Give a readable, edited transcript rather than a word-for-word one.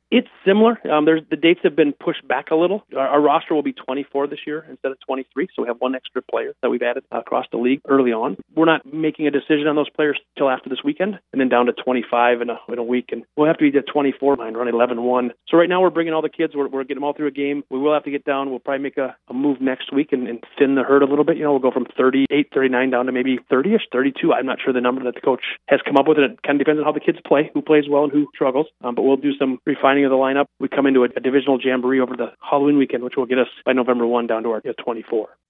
It's similar. The dates have been pushed back a little. Our roster will be 24 this year instead of 23, so we have one extra player that we've added across the league early on. We're not making a decision on those players till after this weekend, and then down to 25 in a week, and we'll have to be at 24 line, run 11-1. So right now we're bringing all the kids. We're getting them all through a game. We will have to get down. We'll probably make a move next week and thin the herd a little bit. We'll go from 38, 39 down to maybe 30-ish, 32. I'm not sure the number that the coach has come up with. It kind of depends on how the kids play, who plays well and who struggles. But we'll do some refining of the lineup. We come into a divisional jamboree over the Halloween weekend, which will get us by November 1 down to our 24.